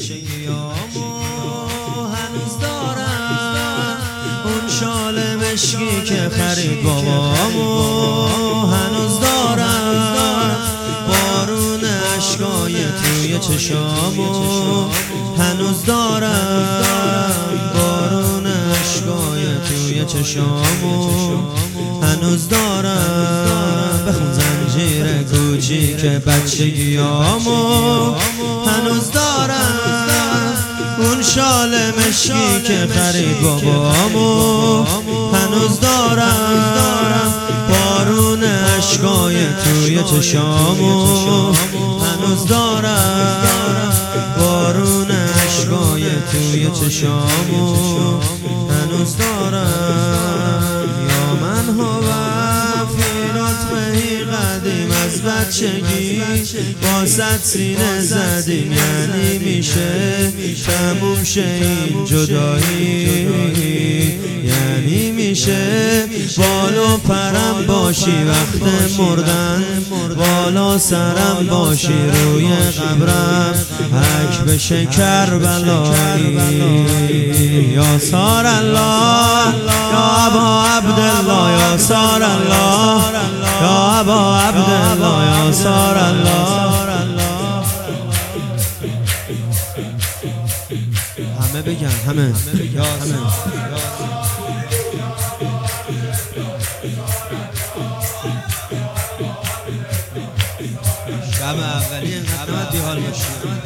گیامو هنوز دارم، اون شال مشکی که خرید بابامو هنوز دارم، بارون اشکای توی چشامو هنوز دارم، بارون اشکای توی چشامو هنوز دارم، بخون زنجیر کوچیک بچگیامو هنوز دارم، اون شال مشکی که خرید بابامو هنوز دارم، بارون اشکای توی چشامو هنوز دارم، بارون اشکای توی چشامو هنوز دارم. یا من هوام فی رتبهی قدیم، از بچگی با صد سینه زدیم، یعنی میشه تموم شه این جدایی، یعنی میشه بال و پرم باشی وقت مردن، بالا سرم باشی روی قبرم، حک بشه کربلایی. یا سار الله یا ابا عبدالله، یا سار الله یا ابا عبدالله، یا سار الله. همه بگن، همه شب اولی انقدر بیحال باشی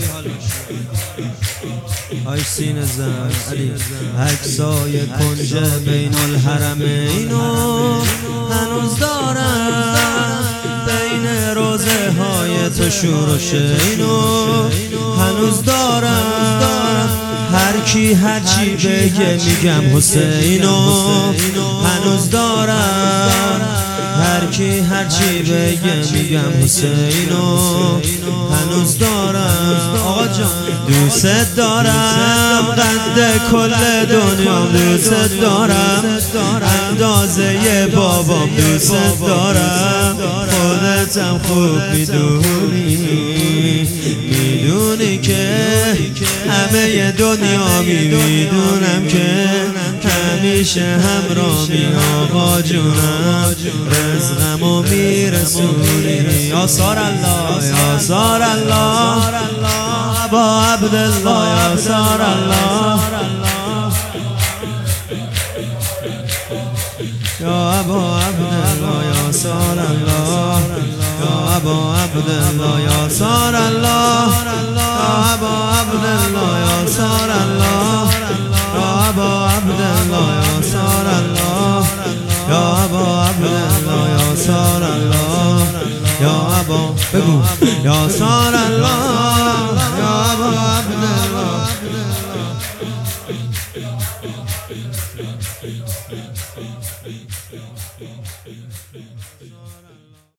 آی سینه زن علی، عکسای کنج بین الحرمینو هنوز دارم، بین روزه های تو شور و شینو هنوز دارم، هر کی هر چی بگه میگم حسینو هنوز دارم، هر کی هر چی بگه میگم حسینو هنوز دارم. آقا جان دوست دارم، قد کل دنیا دوست دارم، اندازه بابام دوست دارم، خودتم خوب میدونی که همه دنیا میدونم که همیشه همراهی آقا جونم، رزقمو میرسونی. یا سار الله یا سار الله ابا عبدالله، یا سار الله یا ابا عبدالله، یا سار الله یا ابا عبدالله، یا سار الله یا ابا عبدالله، یا سار الله یا ابا عبدالله، یا سار الله یا ابا عبدالله، یا سار الله یا ابا بگو یا سار الله یا ابا عبدالله.